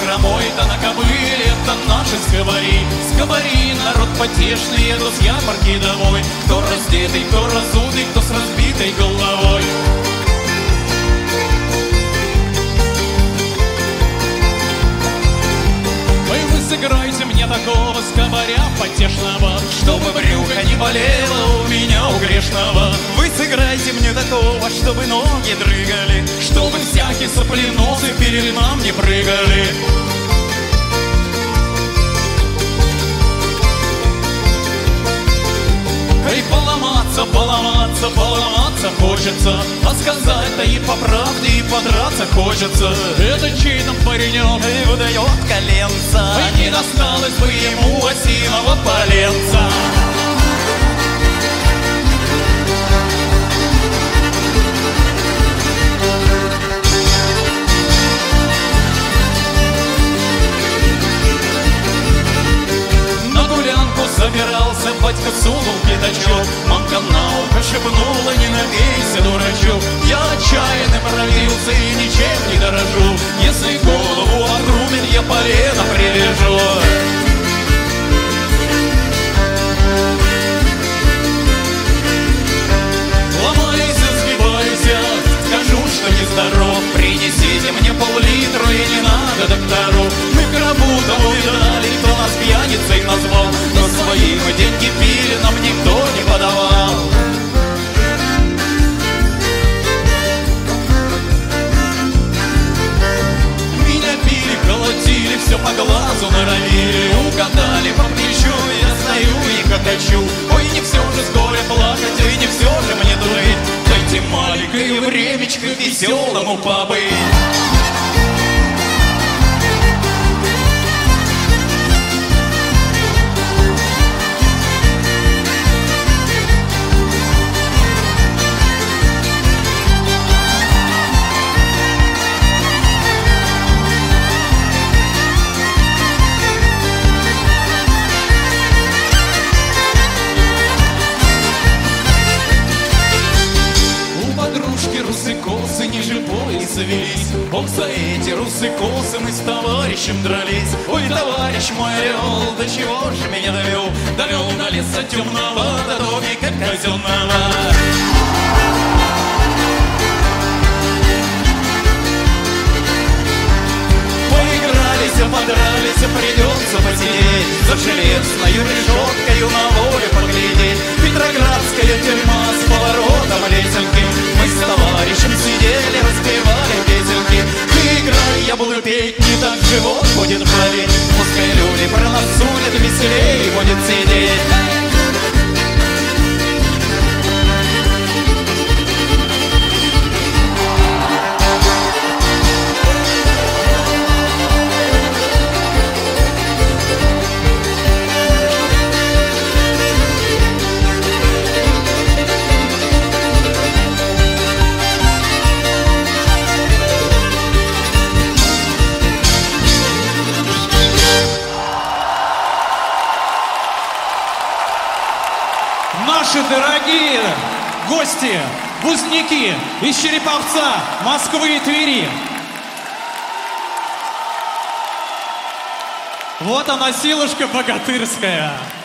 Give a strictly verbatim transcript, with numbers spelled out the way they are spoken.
хромой, да на кобыле, это наши скобари. Скобари, народ потешный, едут с ярмарки домой. Кто раздетый, кто разутый, кто с разбитой головой. Сыграйте мне такого скобаря потешного, чтобы брюхо не болело у меня, у грешного. Вы сыграйте мне такого, чтобы ноги дрыгали, чтобы всякие сопленосы перед нам не прыгали. И поломаться, поломаться, поломаться хочется, а сказать-то и по правде, и подраться хочется. Это чей там паренек и выдает коленца, и не досталось бы ему осиного поленца. Собирался, батька сунул пятачок, мамка на ухо шепнула: не напейся, дурачок. Я отчаянным родился и ничем не дорожу, если голову отрубит, я полено привяжу. Ломайся, сгибайся, скажу, что нездоров. Принесите мне пол-литра и не надо доктору. Мы в гробу того видали, кто нас пьяницей назвал, но свои мы деньги пили, нам никто не подавал. Меня били, колотили, все по глазу норовили, угадали по плечу, я стою и хохочу. Ой, не все же с горя плакать, и не все же мне дурить. Дайте маленькое времечко веселому побыть. Русы-косы ниже пояса велись, ох, за эти русы-косы мы с товарищем дрались. Ой, товарищ мой орел, до чего же меня довел? Довел до леса темного, до домика казенного. Поигрались, подрались, придется посидеть за железною решеткою на волю поглядеть. Петроградская тюрьма с поворотом лесенки. Мы с товарищем сидели, распевали песенки. Ты играй, я буду петь, не так живот будет болеть. Пускай люди про нас судят, веселее будет сидеть. Наши дорогие гости, вузники из Череповца, Москвы и Твери. Вот она, силушка богатырская.